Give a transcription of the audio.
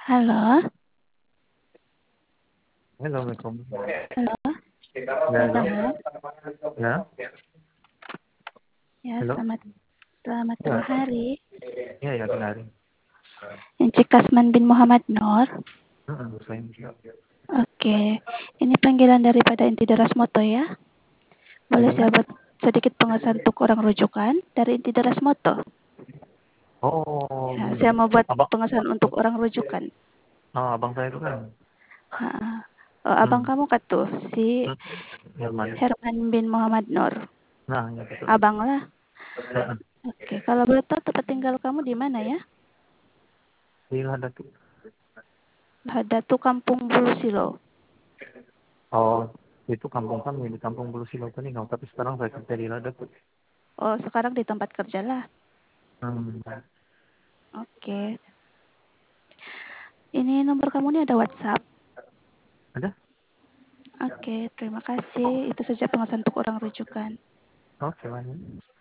Halo, Hello, Assalamualaikum. halo, Ya, halo. selamat, Ya, ya halo. selamat Ya, tengah hari. ya, ya, benar. Encik Kasman bin Muhammad Nur. Saya. Oke, ini panggilan daripada Inti Deras Moto ya. Boleh Dari saya mana? buat sedikit pengesahan untuk orang rujukan dari Inti Deras Moto. Oh, Ya, saya mau buat abang, pengesahan untuk orang rujukan. abang saya itu kan. Ha, abang Hmm, kamu kan tuh, si Herman. Herman bin Muhammad Nur. Nah, ya betul. Abang lah. Heeh. Oke, kalau boleh tahu tempat tinggal kamu di mana ya? Iya, ada tuh. Ada tuh Kampung Bulu Silo. Oh, itu kampung kami di Kampung Bulu Silau Kuningan, tapi sekarang saya kerja di Ladap. Oh, sekarang di tempat kerja lah. Hmm, Oke. Ini nomor kamu ini ada WhatsApp. ada? Oke, terima kasih. Itu saja pengesahan untuk orang rujukan. Oh, gimana?